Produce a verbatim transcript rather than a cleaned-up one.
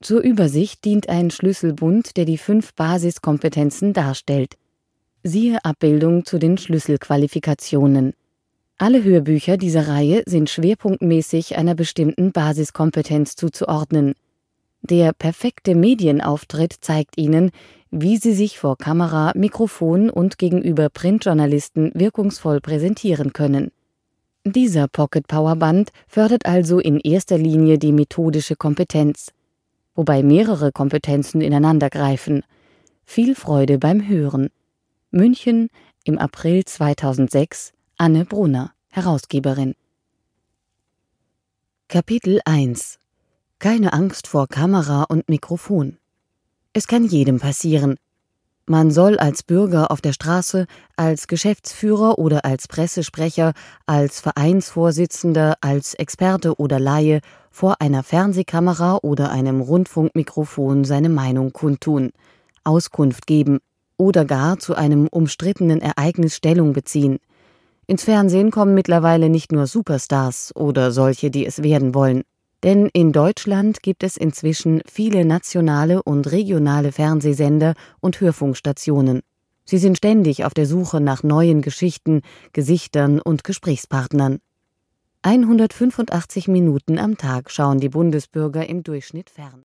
Zur Übersicht dient ein Schlüsselbund, der die fünf Basiskompetenzen darstellt. Siehe Abbildung zu den Schlüsselqualifikationen. Alle Hörbücher dieser Reihe sind schwerpunktmäßig einer bestimmten Basiskompetenz zuzuordnen. Der perfekte Medienauftritt zeigt Ihnen, wie Sie sich vor Kamera, Mikrofon und gegenüber Printjournalisten wirkungsvoll präsentieren können. Dieser Pocket-Power-Band fördert also in erster Linie die methodische Kompetenz, wobei mehrere Kompetenzen ineinandergreifen. Viel Freude beim Hören. München im April zweitausendsechs, Anne Brunner, Herausgeberin. Kapitel eins. Keine Angst vor Kamera und Mikrofon. Es kann jedem passieren. Man soll als Bürger auf der Straße, als Geschäftsführer oder als Pressesprecher, als Vereinsvorsitzender, als Experte oder Laie vor einer Fernsehkamera oder einem Rundfunkmikrofon seine Meinung kundtun, Auskunft geben oder gar zu einem umstrittenen Ereignis Stellung beziehen. Ins Fernsehen kommen mittlerweile nicht nur Superstars oder solche, die es werden wollen. Denn in Deutschland gibt es inzwischen viele nationale und regionale Fernsehsender und Hörfunkstationen. Sie sind ständig auf der Suche nach neuen Geschichten, Gesichtern und Gesprächspartnern. hundertfünfundachtzig Minuten am Tag schauen die Bundesbürger im Durchschnitt fern.